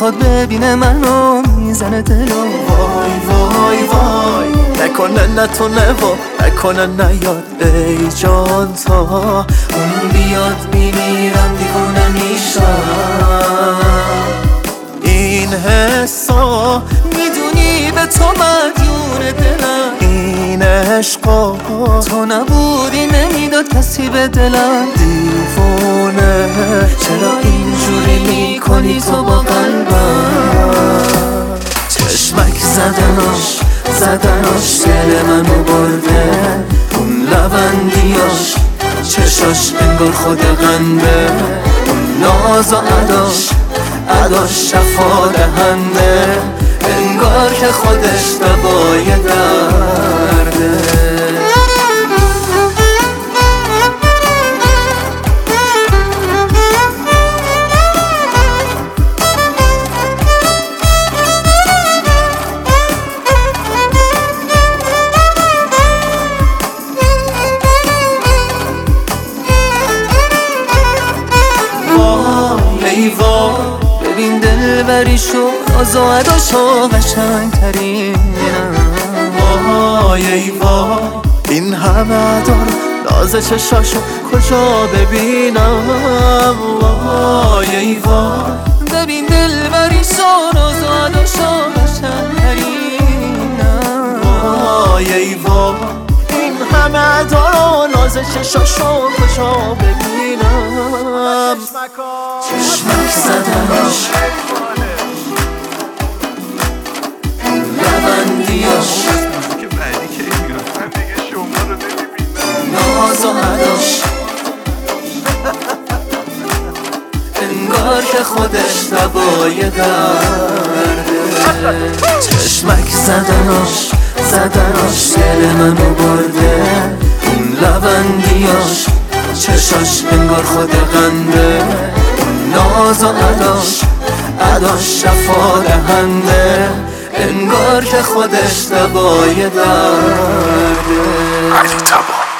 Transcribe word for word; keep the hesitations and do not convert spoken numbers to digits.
میخواد ببینه منو میزنه دلو. وای وای وای نکنه نتونه و نکنه نیاد ای جان تا اون بیاد میمیرم دیوونه میشم. این حسا میدونی به تو مدیون دلم، این عشقا تو نبودی نمیداد کسی به دلم. دیوونه چرا اینجوری میکنی تو با قلبم؟ چشمک زدناش زدناش دل منو برده، اون لبندیاش چشاش انگار خود قنده، اون ناز و عداش عداش شفا دهنده، انگار که خودش دوای درده. ببین دلبریشو ناز و عداشو قشنگ ترینم. وای ای وای این همه عدا ناز چشاشو کجا ببینم؟ وای ای وای ببین دلبریشو ناز و عداشو قشنگ ترینم. وای ای وای این همه عدا ناز چشاشو کجا ببینم؟ چشمک زدناش لبندیاش ناز و عداش انگار که خودش دوای درده. چشمک زدناش زدناش دل منو برده، اون لبندیاش چشاش انگار خود قنده، ناز و عداش عداش شفا دهنده، انگار که خودش دوای درده.